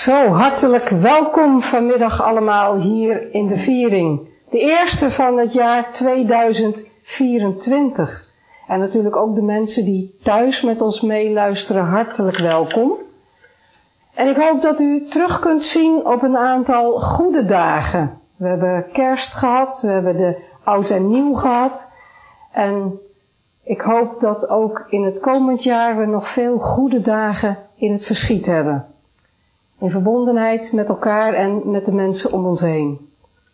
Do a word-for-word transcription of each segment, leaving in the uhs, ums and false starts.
Zo, hartelijk welkom vanmiddag allemaal hier in de viering. De eerste van het jaar tweeduizend vierentwintig. En natuurlijk ook de mensen die thuis met ons meeluisteren, hartelijk welkom. En ik hoop dat u terug kunt zien op een aantal goede dagen. We hebben kerst gehad, we hebben de oud en nieuw gehad. En ik hoop dat ook in het komend jaar we nog veel goede dagen in het verschiet hebben. In verbondenheid met elkaar en met de mensen om ons heen.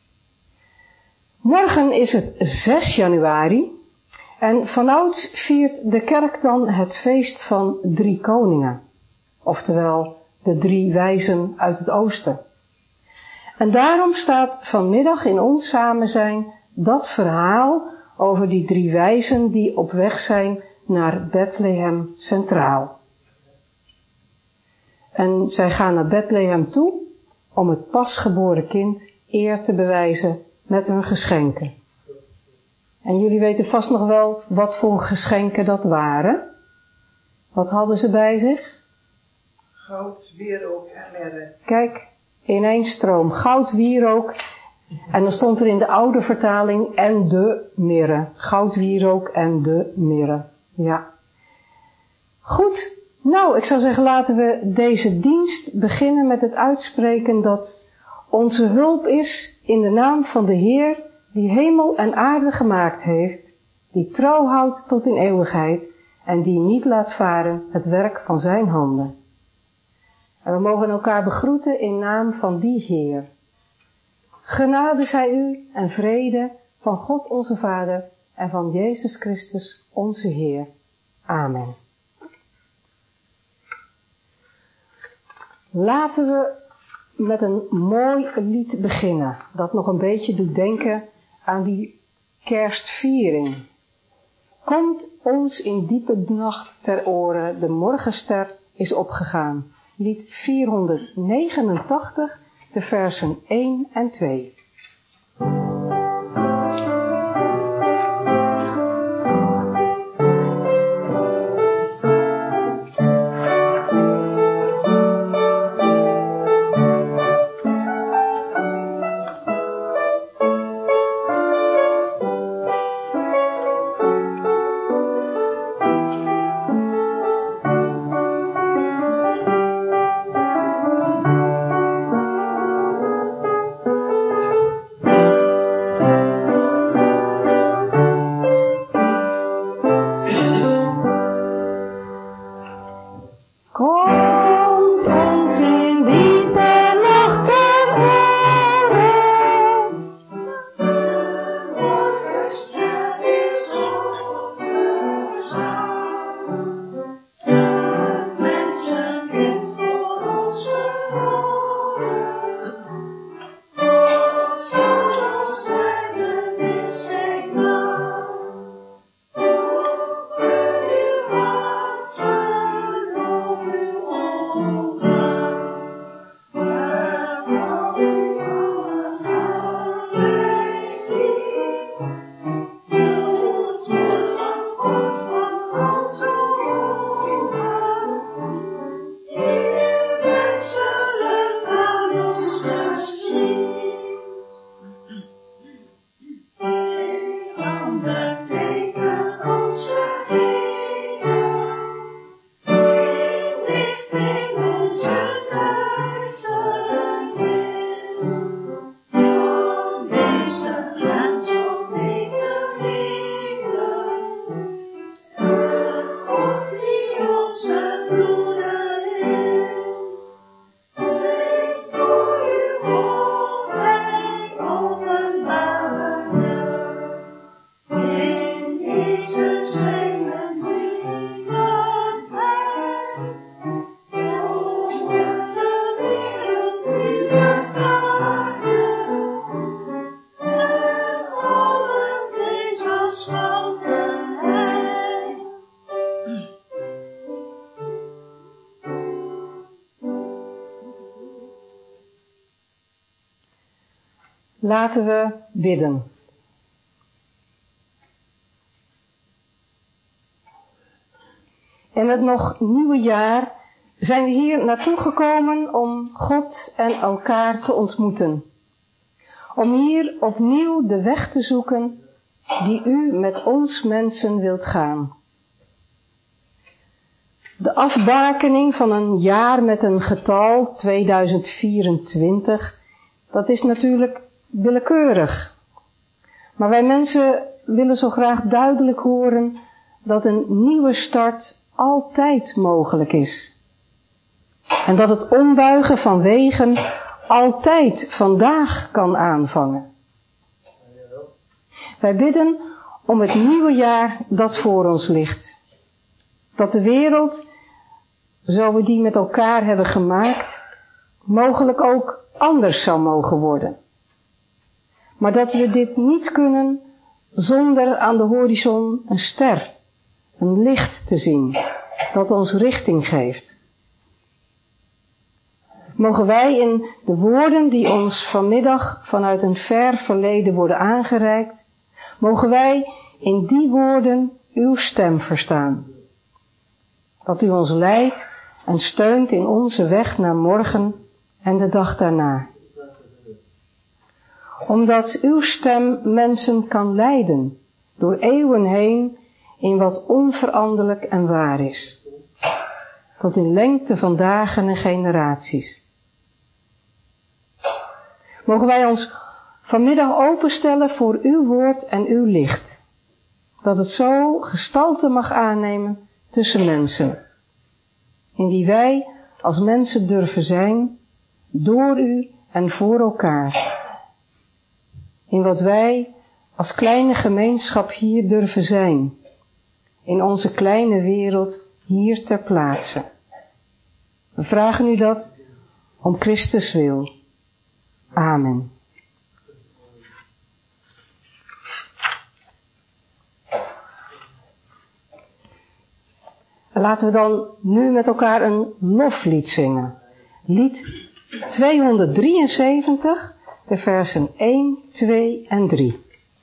Morgen is het zes januari en vanouds viert de kerk dan het feest van Drie Koningen. Oftewel de drie wijzen uit het oosten. En daarom staat vanmiddag in ons samen zijn dat verhaal over die drie wijzen die op weg zijn naar Bethlehem centraal. En zij gaan naar Bethlehem toe om het pasgeboren kind eer te bewijzen met hun geschenken. En jullie weten vast nog wel wat voor geschenken dat waren. Wat hadden ze bij zich? Goud, wierook en mirre. Kijk, in één stroom. Goud, wierook. En dan stond er in de oude vertaling en de mirre. Goud, wierook en de mirre. Ja. Goed. Nou, ik zou zeggen, laten we deze dienst beginnen met het uitspreken dat onze hulp is in de naam van de Heer, die hemel en aarde gemaakt heeft, die trouw houdt tot in eeuwigheid en die niet laat varen het werk van zijn handen. En we mogen elkaar begroeten in naam van die Heer. Genade zij u en vrede van God onze Vader en van Jezus Christus onze Heer. Amen. Laten we met een mooi lied beginnen, dat nog een beetje doet denken aan die kerstviering. Komt ons in diepe nacht ter oren, de morgenster is opgegaan. Lied vierhonderdnegenentachtig, de versen één en twee. Laten we bidden. In het nog nieuwe jaar zijn we hier naartoe gekomen om God en elkaar te ontmoeten. Om hier opnieuw de weg te zoeken die u met ons mensen wilt gaan. De afbakening van een jaar met een getal, tweeduizend vierentwintig, dat is natuurlijk willekeurig. Maar wij mensen willen zo graag duidelijk horen dat een nieuwe start altijd mogelijk is. En dat het ombuigen van wegen altijd vandaag kan aanvangen. Wij bidden om het nieuwe jaar dat voor ons ligt. Dat de wereld, zo we die met elkaar hebben gemaakt, mogelijk ook anders zou mogen worden. Maar dat we dit niet kunnen zonder aan de horizon een ster, een licht te zien, dat ons richting geeft. Mogen wij in de woorden die ons vanmiddag vanuit een ver verleden worden aangereikt, mogen wij in die woorden uw stem verstaan. Dat u ons leidt en steunt in onze weg naar morgen en de dag daarna. Omdat uw stem mensen kan leiden door eeuwen heen in wat onveranderlijk en waar is. Tot in lengte van dagen en generaties. Mogen wij ons vanmiddag openstellen voor uw woord en uw licht. Dat het zo gestalte mag aannemen tussen mensen. In die wij als mensen durven zijn, door u en voor elkaar. In wat wij als kleine gemeenschap hier durven zijn. In onze kleine wereld hier ter plaatse. We vragen u dat om Christus wil. Amen. Laten we dan nu met elkaar een loflied zingen. Lied tweehonderddrieënzeventig, de versen één, twee en drie.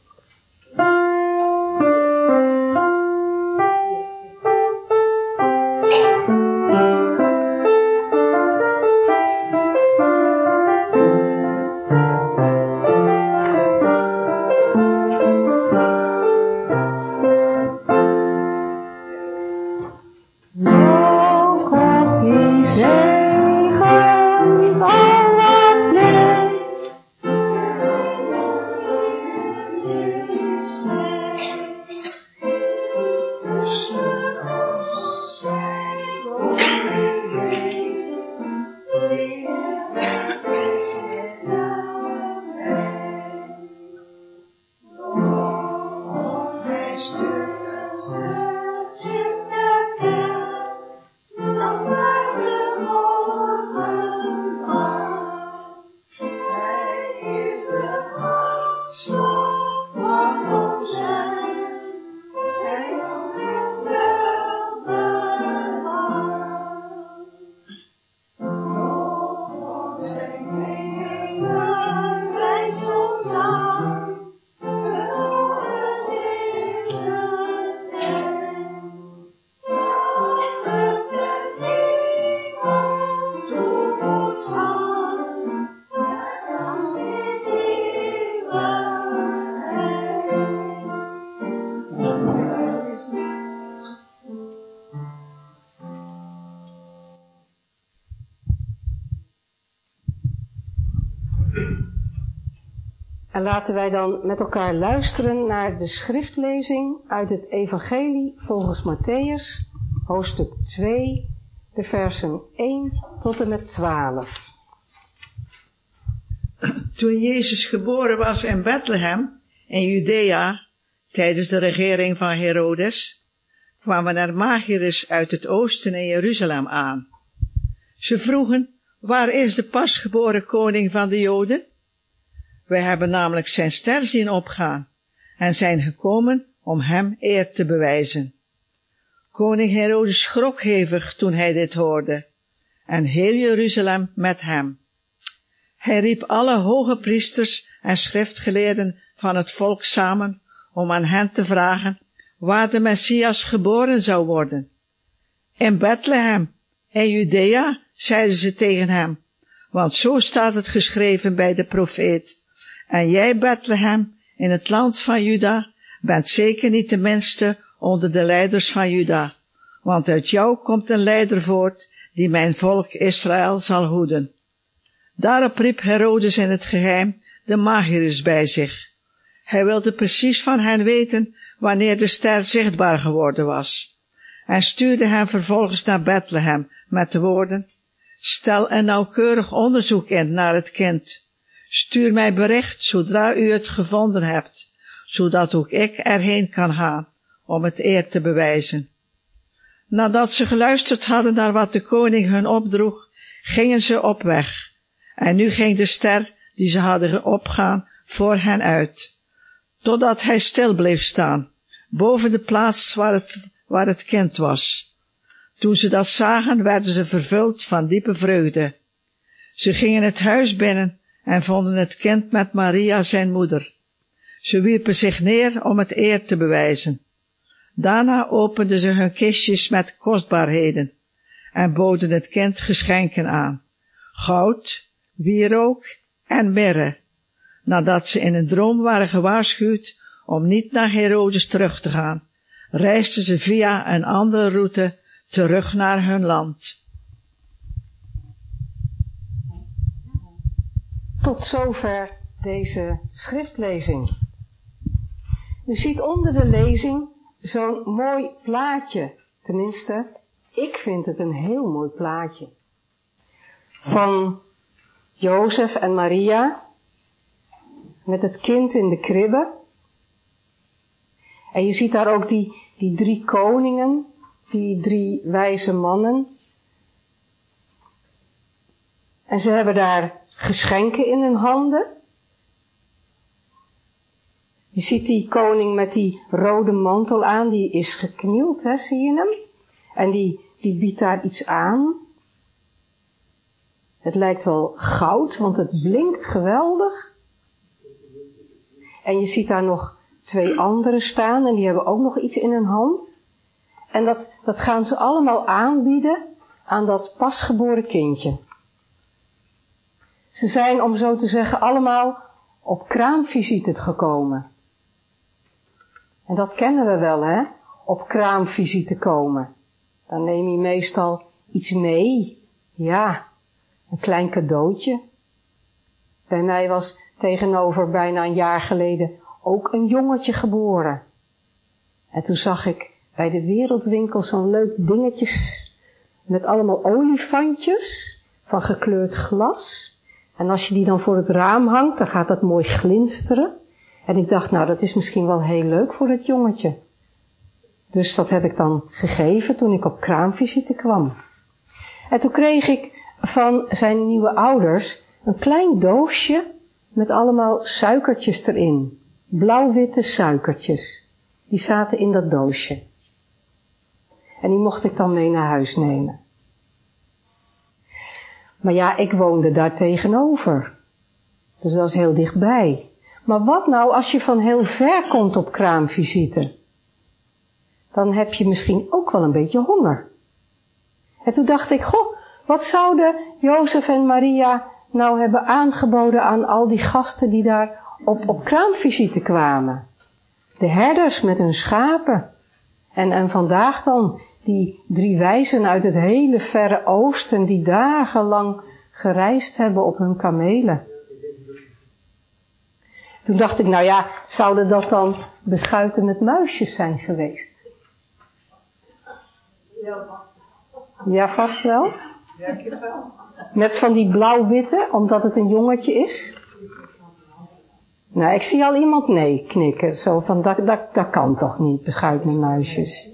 En laten wij dan met elkaar luisteren naar de schriftlezing uit het Evangelie volgens Mattheüs, hoofdstuk twee, de versen één tot en met twaalf. Toen Jezus geboren was in Bethlehem, in Judea, tijdens de regering van Herodes, kwamen er magiërs uit het oosten in Jeruzalem aan. Ze vroegen, waar is de pasgeboren koning van de Joden? Wij hebben namelijk zijn ster zien opgaan en zijn gekomen om hem eer te bewijzen. Koning Herodes schrok hevig toen hij dit hoorde, en heel Jeruzalem met hem. Hij riep alle hoge priesters en schriftgeleerden van het volk samen om aan hen te vragen waar de Messias geboren zou worden. In Bethlehem, en Judea, zeiden ze tegen hem, want zo staat het geschreven bij de profeet. En jij, Bethlehem, in het land van Juda, bent zeker niet de minste onder de leiders van Juda, want uit jou komt een leider voort, die mijn volk Israël zal hoeden. Daarop riep Herodes in het geheim de magiërs bij zich. Hij wilde precies van hen weten wanneer de ster zichtbaar geworden was, en stuurde hen vervolgens naar Bethlehem met de woorden, stel een nauwkeurig onderzoek in naar het kind. Stuur mij bericht zodra u het gevonden hebt, zodat ook ik erheen kan gaan om het eer te bewijzen. Nadat ze geluisterd hadden naar wat de koning hun opdroeg, gingen ze op weg. En nu ging de ster die ze hadden opgaan voor hen uit, totdat hij stil bleef staan, boven de plaats waar het, waar het kind was. Toen ze dat zagen, werden ze vervuld van diepe vreugde. Ze gingen het huis binnen en vonden het kind met Maria zijn moeder. Ze wierpen zich neer om het eer te bewijzen. Daarna openden ze hun kistjes met kostbaarheden en boden het kind geschenken aan, goud, wierook en mirre, nadat ze in een droom waren gewaarschuwd om niet naar Herodes terug te gaan, reisden ze via een andere route terug naar hun land. Tot zover deze schriftlezing. U ziet onder de lezing zo'n mooi plaatje, tenminste, ik vind het een heel mooi plaatje, van Jozef en Maria met het kind in de kribbe. En je ziet daar ook die, die drie koningen, die drie wijze mannen. En ze hebben daar geschenken in hun handen. Je ziet die koning met die rode mantel aan, die is geknield, hè, zie je hem? En die, die biedt daar iets aan. Het lijkt wel goud, want het blinkt geweldig. En je ziet daar nog twee anderen staan en die hebben ook nog iets in hun hand. En dat, dat gaan ze allemaal aanbieden aan dat pasgeboren kindje. Ze zijn, om zo te zeggen, allemaal op kraamvisite gekomen. En dat kennen we wel, hè? Op kraamvisite komen. Dan neem je meestal iets mee. Ja, een klein cadeautje. Bij mij was tegenover bijna een jaar geleden ook een jongetje geboren. En toen zag ik bij de Wereldwinkel zo'n leuk dingetjes met allemaal olifantjes van gekleurd glas. En als je die dan voor het raam hangt, dan gaat dat mooi glinsteren. En ik dacht, nou, dat is misschien wel heel leuk voor het jongetje. Dus dat heb ik dan gegeven toen ik op kraamvisite kwam. En toen kreeg ik van zijn nieuwe ouders een klein doosje met allemaal suikertjes erin. Blauw-witte suikertjes. Die zaten in dat doosje. En die mocht ik dan mee naar huis nemen. Maar ja, ik woonde daar tegenover. Dus dat is heel dichtbij. Maar wat nou als je van heel ver komt op kraamvisite? Dan heb je misschien ook wel een beetje honger. En toen dacht ik, goh, wat zouden Jozef en Maria nou hebben aangeboden aan al die gasten die daar op, op kraamvisite kwamen? De herders met hun schapen. En, en vandaag dan die drie wijzen uit het hele verre oosten die dagenlang gereisd hebben op hun kamelen. Toen dacht ik, nou ja, zouden dat dan beschuiten met muisjes zijn geweest? Ja, vast wel. Met van die blauw-witte, omdat het een jongetje is. Nou, ik zie al iemand nee knikken. Zo van, dat, dat, dat kan toch niet, beschuit met muisjes.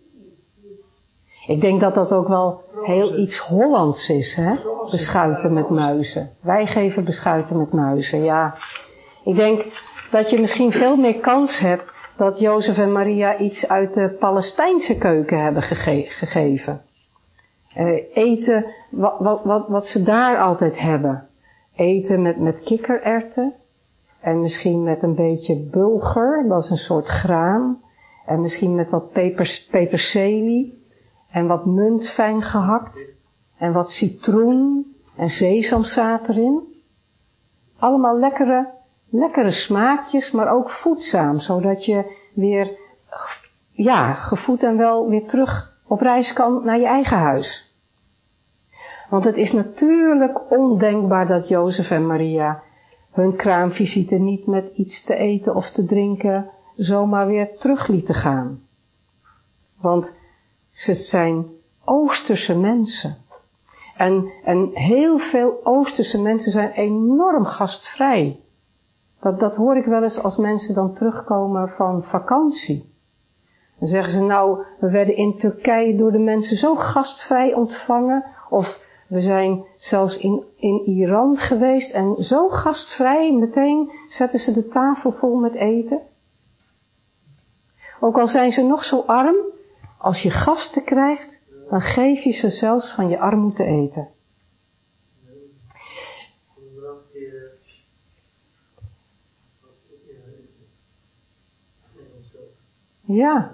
Ik denk dat dat ook wel heel iets Hollands is, hè? Beschuiten met muizen. Wij geven beschuiten met muizen, ja. Ik denk dat je misschien veel meer kans hebt dat Jozef en Maria iets uit de Palestijnse keuken hebben gege- gegeven. Uh, eten, wat, wat, wat, wat ze daar altijd hebben. Eten met, met kikkererwten. En misschien met een beetje bulgur, dat is een soort graan. En misschien met wat pepers, peterselie. En wat munt fijn gehakt. en wat citroen en sesamzaad erin. Allemaal lekkere, lekkere smaakjes, maar ook voedzaam, zodat je weer, ja, gevoed en wel weer terug op reis kan naar je eigen huis. Want het is natuurlijk ondenkbaar dat Jozef en Maria hun kraamvisite niet met iets te eten of te drinken zomaar weer terug lieten gaan. Want ze zijn Oosterse mensen. En, en heel veel Oosterse mensen zijn enorm gastvrij. Dat, dat hoor ik wel eens als mensen dan terugkomen van vakantie. Dan zeggen ze, nou, we werden in Turkije door de mensen zo gastvrij ontvangen. Of we zijn zelfs in, in Iran geweest en zo gastvrij, meteen zetten ze de tafel vol met eten. Ook al zijn ze nog zo arm, als je gasten krijgt, dan geef je ze zelfs van je armoede te eten. Ja.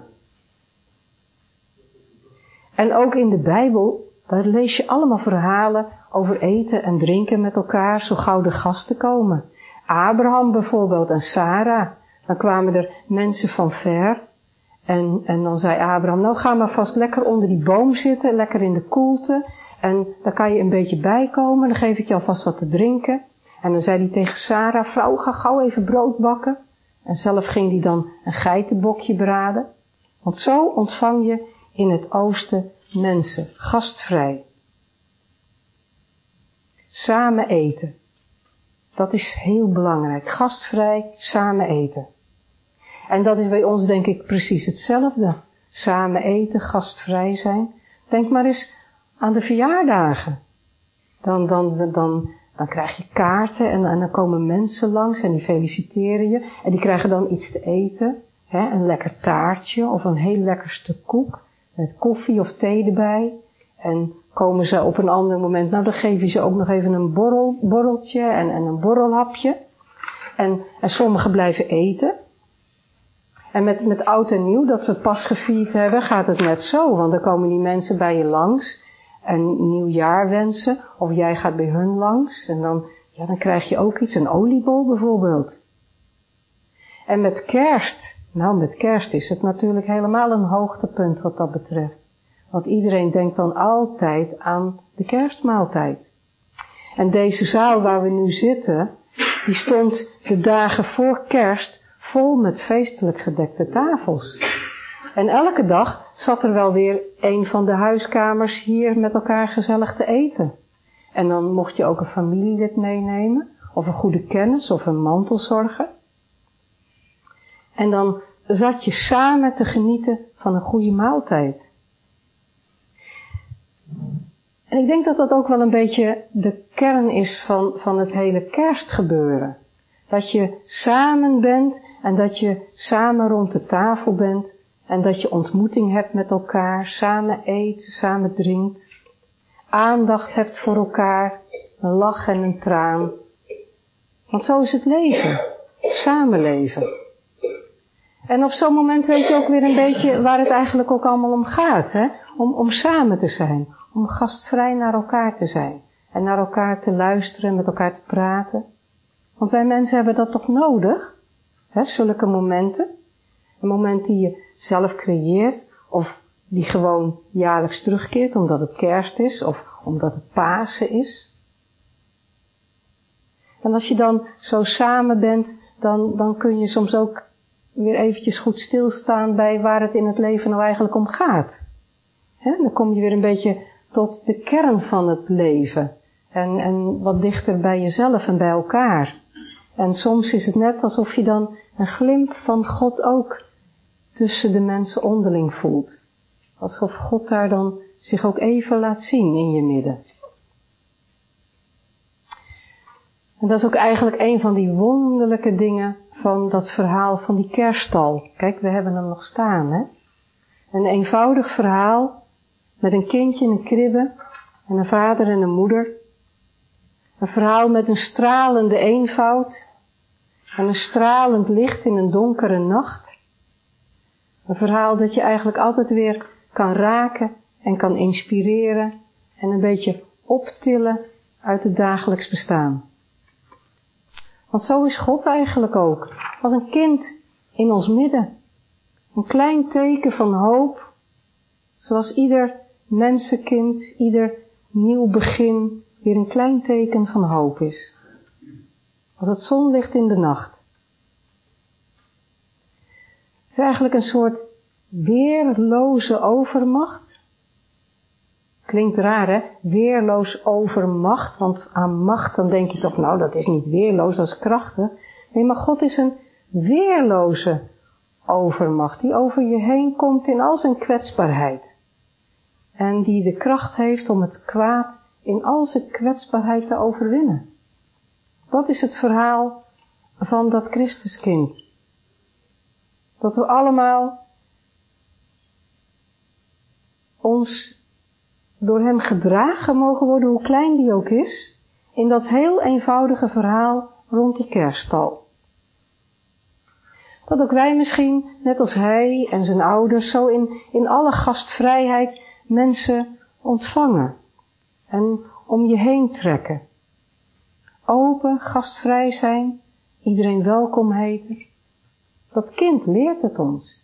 En ook in de Bijbel, daar lees je allemaal verhalen over eten en drinken met elkaar, zo gauw de gasten komen. Abraham bijvoorbeeld en Sarah, dan kwamen er mensen van ver. En, en dan zei Abraham, nou ga maar vast lekker onder die boom zitten, lekker in de koelte. En dan kan je een beetje bijkomen, dan geef ik je alvast wat te drinken. En dan zei hij tegen Sarah, vrouw, ga gauw even brood bakken. En zelf ging hij dan een geitenbokje braden. Want zo ontvang je in het oosten mensen, gastvrij. Samen eten. Dat is heel belangrijk. Gastvrij, samen eten. En dat is bij ons denk ik precies hetzelfde. Samen eten, gastvrij zijn. Denk maar eens aan de verjaardagen. Dan, dan, dan, dan krijg je kaarten en, en dan komen mensen langs en die feliciteren je. En die krijgen dan iets te eten. Hè, een lekker taartje of een heel lekker stuk koek. Met koffie of thee erbij. En komen ze op een ander moment, nou dan geef je ze ook nog even een borrel, borreltje en, en een borrelhapje. En, en sommigen blijven eten. En met, met oud en nieuw, dat we pas gevierd hebben, gaat het net zo. Want dan komen die mensen bij je langs en nieuwjaar wensen. Of jij gaat bij hun langs. En dan, ja, dan krijg je ook iets, een oliebol bijvoorbeeld. En met kerst, nou met kerst is het natuurlijk helemaal een hoogtepunt wat dat betreft. Want iedereen denkt dan altijd aan de kerstmaaltijd. En deze zaal waar we nu zitten, die stond de dagen voor kerst vol met feestelijk gedekte tafels. En elke dag zat er wel weer een van de huiskamers hier met elkaar gezellig te eten. En dan mocht je ook een familielid meenemen, of een goede kennis, of een mantelzorger. En dan zat je samen te genieten van een goede maaltijd. En ik denk dat dat ook wel een beetje de kern is van, van het hele kerstgebeuren. Dat je samen bent en dat je samen rond de tafel bent en dat je ontmoeting hebt met elkaar, samen eet, samen drinkt, aandacht hebt voor elkaar, een lach en een traan. Want zo is het leven, samenleven. En op zo'n moment weet je ook weer een beetje waar het eigenlijk ook allemaal om gaat, hè? Om, om samen te zijn, om gastvrij naar elkaar te zijn en naar elkaar te luisteren, met elkaar te praten. Want wij mensen hebben dat toch nodig, hè? Zulke momenten. Een moment die je zelf creëert of die gewoon jaarlijks terugkeert omdat het kerst is of omdat het Pasen is. En als je dan zo samen bent, dan, dan kun je soms ook weer eventjes goed stilstaan bij waar het in het leven nou eigenlijk om gaat. He, dan kom je weer een beetje tot de kern van het leven. En, en wat dichter bij jezelf en bij elkaar. En soms is het net alsof je dan een glimp van God ook tussen de mensen onderling voelt. Alsof God daar dan zich ook even laat zien in je midden. En dat is ook eigenlijk een van die wonderlijke dingen van dat verhaal van die kerststal. Kijk, we hebben hem nog staan, hè. Een eenvoudig verhaal met een kindje in een kribbe en een vader en een moeder. Een verhaal met een stralende eenvoud en een stralend licht in een donkere nacht. Een verhaal dat je eigenlijk altijd weer kan raken en kan inspireren en een beetje optillen uit het dagelijks bestaan. Want zo is God eigenlijk ook, als een kind in ons midden. Een klein teken van hoop, zoals ieder mensenkind, ieder nieuw begin weer een klein teken van hoop is. Als het zonlicht in de nacht. Het is eigenlijk een soort weerloze overmacht. Klinkt raar, hè? Weerloos overmacht, want aan macht dan denk je toch, nou dat is niet weerloos, dat is krachtig. Nee, maar God is een weerloze overmacht, die over je heen komt in al zijn kwetsbaarheid. En die de kracht heeft om het kwaad in al zijn kwetsbaarheid te overwinnen. Dat is het verhaal van dat Christuskind. Dat we allemaal ons door hem gedragen mogen worden, hoe klein die ook is, in dat heel eenvoudige verhaal rond die kerststal. Dat ook wij misschien, net als hij en zijn ouders, zo in, in alle gastvrijheid mensen ontvangen en om je heen trekken. Open, gastvrij zijn, iedereen welkom heten. Dat kind leert het ons.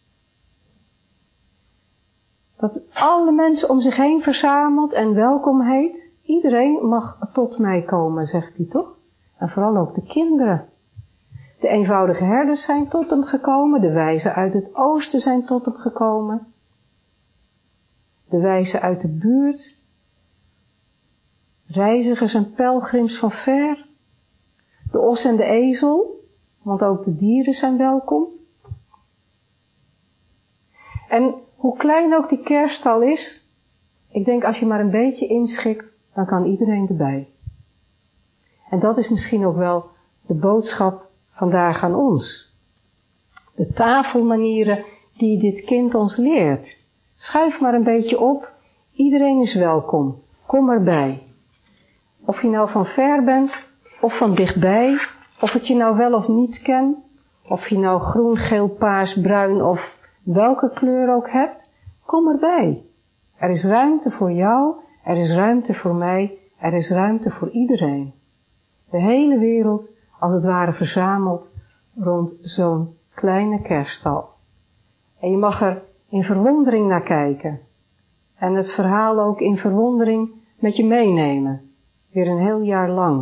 Dat alle mensen om zich heen verzamelt en welkom heet. Iedereen mag tot mij komen, zegt hij toch? En vooral ook de kinderen. De eenvoudige herders zijn tot hem gekomen. De wijzen uit het oosten zijn tot hem gekomen. De wijzen uit de buurt. Reizigers en pelgrims van ver. De os en de ezel, want ook de dieren zijn welkom. En hoe klein ook die kerststal is, ik denk als je maar een beetje inschikt, dan kan iedereen erbij. En dat is misschien ook wel de boodschap vandaag aan ons. De tafelmanieren die dit kind ons leert. Schuif maar een beetje op, iedereen is welkom, kom erbij. Of je nou van ver bent, of van dichtbij, of het je nou wel of niet kent, of je nou groen, geel, paars, bruin of welke kleur ook hebt, kom erbij. Er is ruimte voor jou, er is ruimte voor mij, er is ruimte voor iedereen. De hele wereld, als het ware, verzameld rond zo'n kleine kerststal. En je mag er in verwondering naar kijken. En het verhaal ook in verwondering met je meenemen. Weer een heel jaar lang.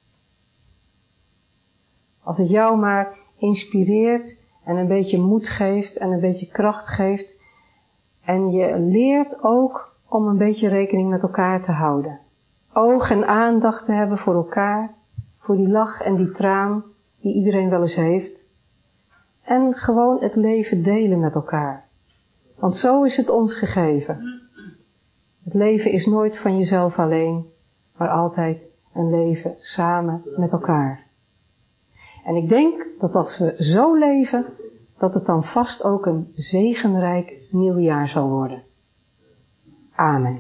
Als het jou maar inspireert en een beetje moed geeft en een beetje kracht geeft. En je leert ook om een beetje rekening met elkaar te houden. Oog en aandacht te hebben voor elkaar, voor die lach en die traan die iedereen wel eens heeft. En gewoon het leven delen met elkaar. Want zo is het ons gegeven. Het leven is nooit van jezelf alleen, maar altijd een leven samen met elkaar. En ik denk dat als we zo leven, dat het dan vast ook een zegenrijk nieuwjaar zal worden. Amen.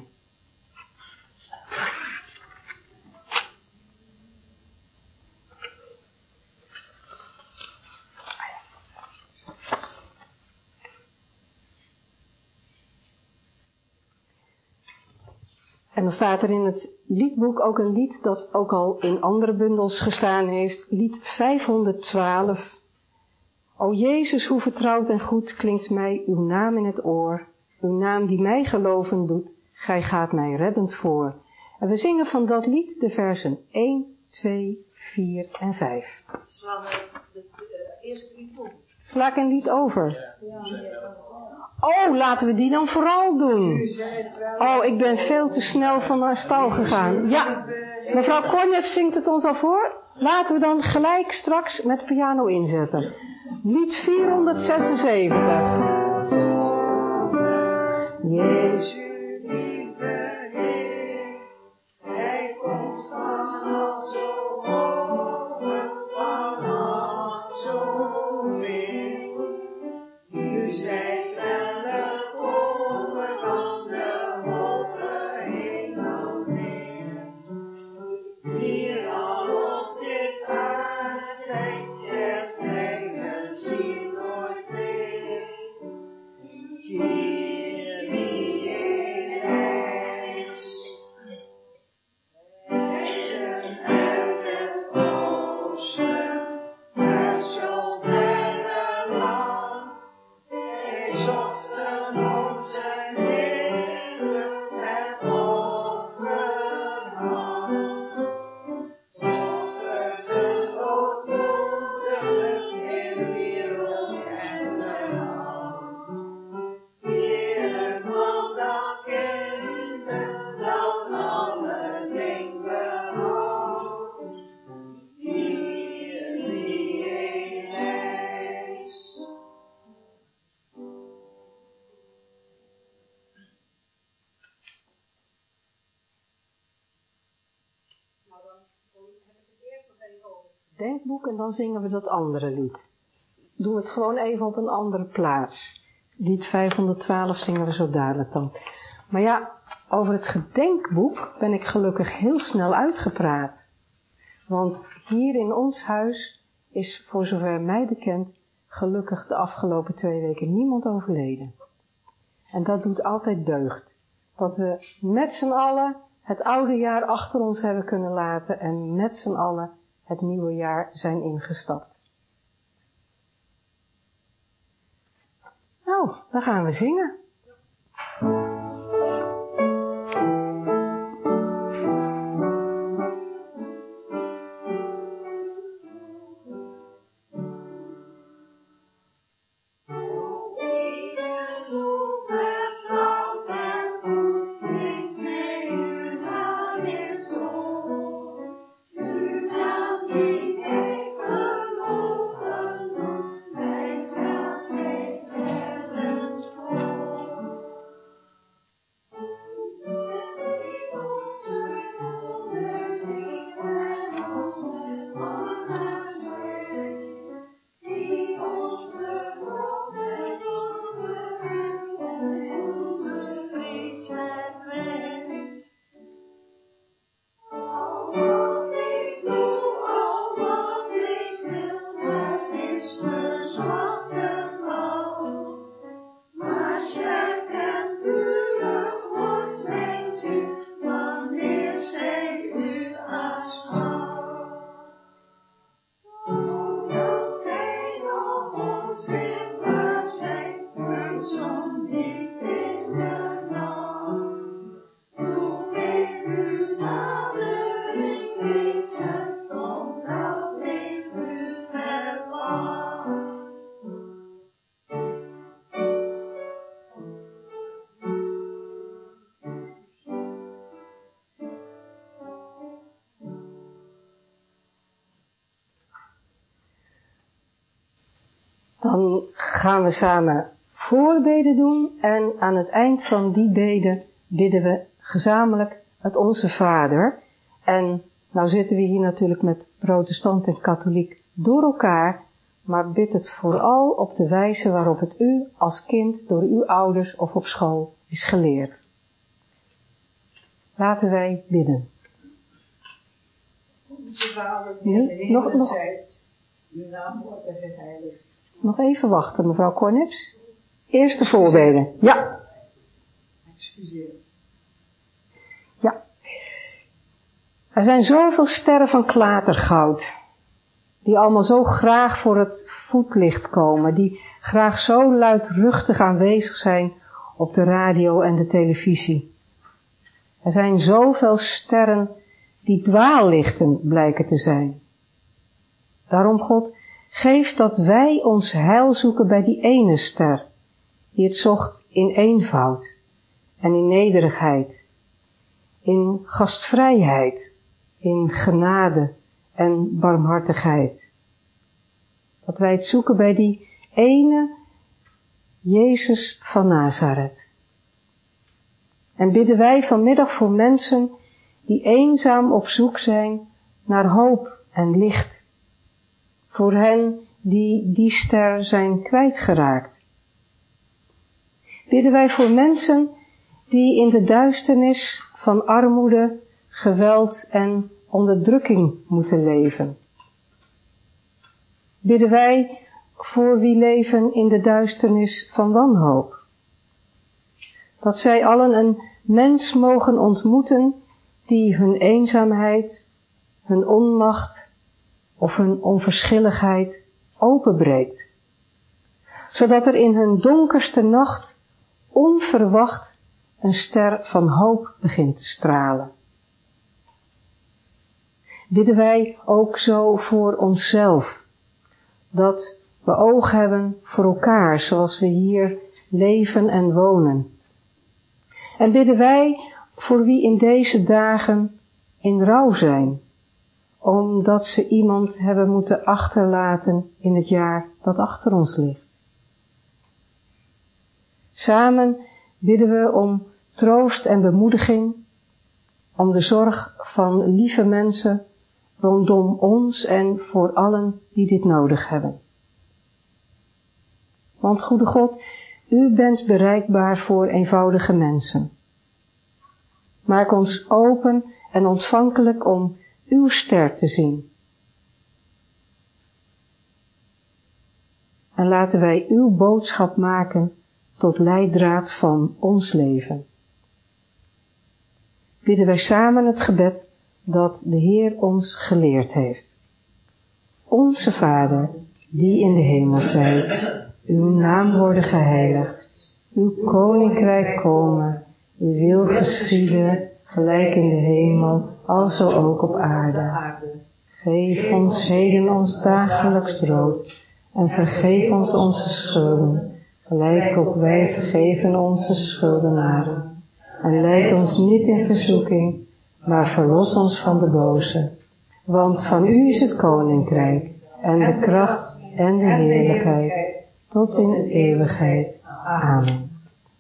En dan staat er in het liedboek ook een lied dat ook al in andere bundels gestaan heeft. Lied vijfhonderdtwaalf. O Jezus, hoe vertrouwd en goed klinkt mij uw naam in het oor. Uw naam die mij geloven doet, gij gaat mij reddend voor. En we zingen van dat lied de versen één, twee, vier en vijf. Slaan we het uh, eerste lied op? Sla ik een lied over? Oh, laten we die dan vooral doen. Oh, ik ben veel te snel van de stal gegaan. Ja, mevrouw Kornef zingt het ons al voor. Laten we dan gelijk straks met piano inzetten. Lied vierhonderdzesenzeventig. Jezus, lieve Heer, Hij komt vanaf zo hoog, vanaf zo ver. U zijt wel de overkant, de hoge hemel weer. Hier al op dit aardrijk zegt Hij, we zien nooit meer. Kyrie, gedenkboek en dan zingen we dat andere lied. Doen we het gewoon even op een andere plaats. Lied vijfhonderdtwaalf zingen we zo dadelijk dan. Maar ja, over het gedenkboek ben ik gelukkig heel snel uitgepraat. Want hier in ons huis is, voor zover mij bekend, gelukkig de afgelopen twee weken niemand overleden. En dat doet altijd deugd. Dat we met z'n allen het oude jaar achter ons hebben kunnen laten en met z'n allen het nieuwe jaar zijn ingestapt. Nou, dan gaan we zingen. Dan gaan we samen voorbeden doen en aan het eind van die beden bidden we gezamenlijk het Onze Vader. En nou zitten we hier natuurlijk met protestant en katholiek door elkaar, maar bid het vooral op de wijze waarop het u als kind door uw ouders of op school is geleerd. Laten wij bidden. Onze Vader, die in de hemelen zijt, uw naam wordt geheiligd. Nog even wachten, mevrouw Cornips. Eerste voorbeden. Ja. Excuseer. Ja. Er zijn zoveel sterren van klatergoud, die allemaal zo graag voor het voetlicht komen, die graag zo luidruchtig aanwezig zijn op de radio en de televisie. Er zijn zoveel sterren die dwaallichten blijken te zijn. Daarom, God, geef dat wij ons heil zoeken bij die ene ster, die het zocht in eenvoud en in nederigheid, in gastvrijheid, in genade en barmhartigheid. Dat wij het zoeken bij die ene Jezus van Nazareth. En bidden wij vanmiddag voor mensen die eenzaam op zoek zijn naar hoop en licht. Voor hen die die ster zijn kwijtgeraakt. Bidden wij voor mensen die in de duisternis van armoede, geweld en onderdrukking moeten leven. Bidden wij voor wie leven in de duisternis van wanhoop. Dat zij allen een mens mogen ontmoeten die hun eenzaamheid, hun onmacht of hun onverschilligheid openbreekt. Zodat er in hun donkerste nacht onverwacht een ster van hoop begint te stralen. Bidden wij ook zo voor onszelf, dat we oog hebben voor elkaar zoals we hier leven en wonen. En bidden wij voor wie in deze dagen in rouw zijn, omdat ze iemand hebben moeten achterlaten in het jaar dat achter ons ligt. Samen bidden we om troost en bemoediging, om de zorg van lieve mensen rondom ons en voor allen die dit nodig hebben. Want goede God, u bent bereikbaar voor eenvoudige mensen. Maak ons open en ontvankelijk om uw ster te zien. En laten wij uw boodschap maken tot leidraad van ons leven. Bidden wij samen het gebed dat de Heer ons geleerd heeft. Onze Vader, die in de hemel zijt, uw naam worden geheiligd, uw koninkrijk komen, uw wil geschieden, gelijk in de hemel, alzo ook op aarde. Geef ons heden ons dagelijks brood, en vergeef ons onze schulden, gelijk ook wij vergeven onze schuldenaren. En leid ons niet in verzoeking, maar verlos ons van de boze. Want van u is het koninkrijk, en de kracht en de heerlijkheid, tot in de eeuwigheid. Amen.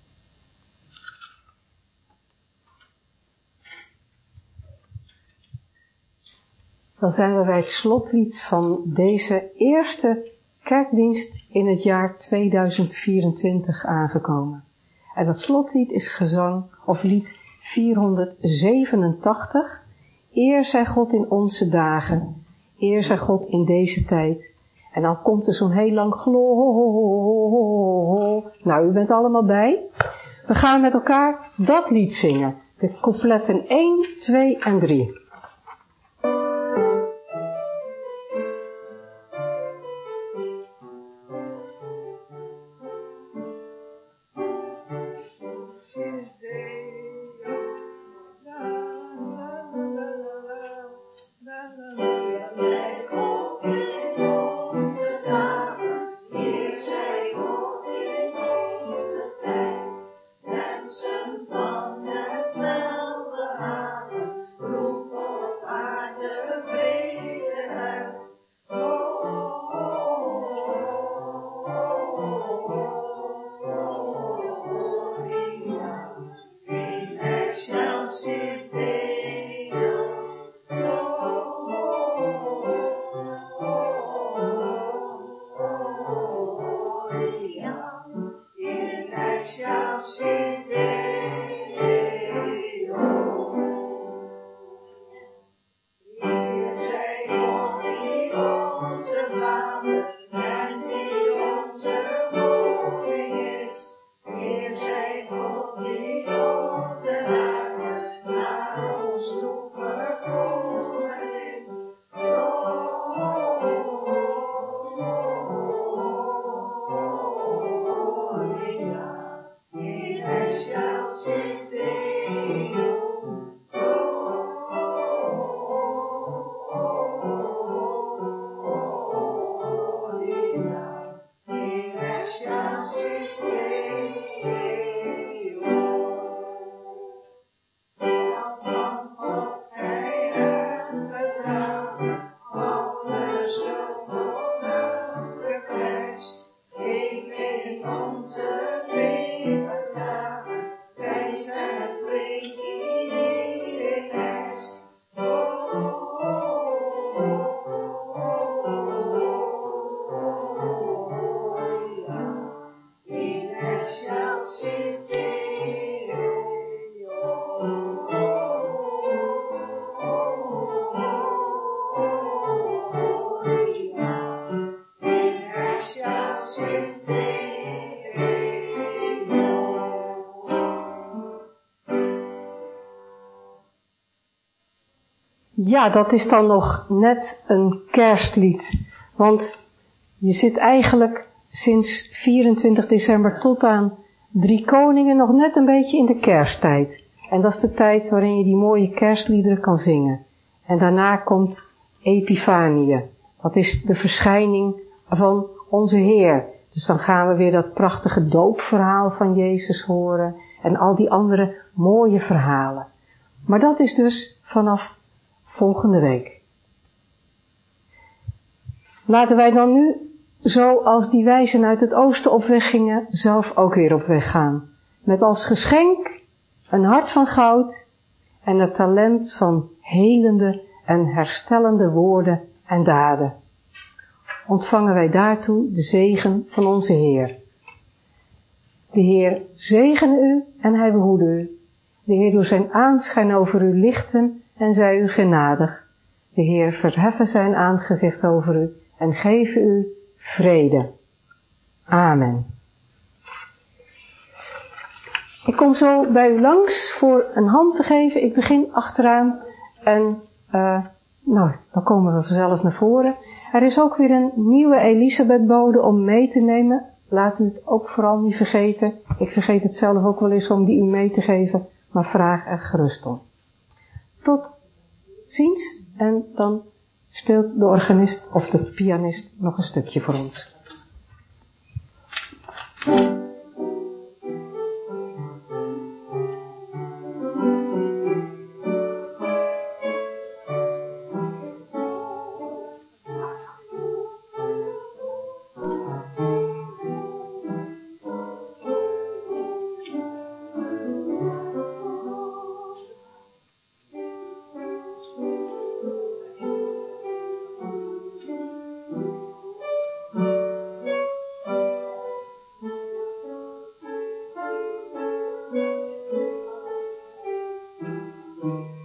Dan zijn we bij het slotlied van deze eerste kerkdienst in het jaar tweeduizend vierentwintig aangekomen. En dat slotlied is gezang of lied vierhonderdzevenentachtig. Eer zij God in onze dagen, eer zij God in deze tijd. En dan komt er zo'n heel lang glo. Nou, u bent allemaal bij. We gaan met elkaar dat lied zingen. De coupletten één, twee en drie. Ja, dat is dan nog net een kerstlied. Want je zit eigenlijk sinds vierentwintig december tot aan Drie Koningen nog net een beetje in de kersttijd. En dat is de tijd waarin je die mooie kerstliederen kan zingen. En daarna komt Epifanie. Dat is de verschijning van onze Heer. Dus dan gaan we weer dat prachtige doopverhaal van Jezus horen. En al die andere mooie verhalen. Maar dat is dus vanaf volgende week. Laten wij dan nu, zoals die wijzen uit het oosten op weg gingen, zelf ook weer op weg gaan. Met als geschenk een hart van goud en het talent van helende en herstellende woorden en daden. Ontvangen wij daartoe de zegen van onze Heer. De Heer zegene u en hij behoede u. De Heer doet zijn aanschijn over u lichten en zij u genadig. De Heer verheffen zijn aangezicht over u en geven u vrede. Amen. Ik kom zo bij u langs voor een hand te geven. Ik begin achteraan en uh, nou, dan komen we vanzelf naar voren. Er is ook weer een nieuwe Elisabethbode om mee te nemen. Laat u het ook vooral niet vergeten. Ik vergeet het zelf ook wel eens om die u mee te geven, maar vraag er gerust om. Tot ziens en dan speelt de organist of de pianist nog een stukje voor ons. Thank you.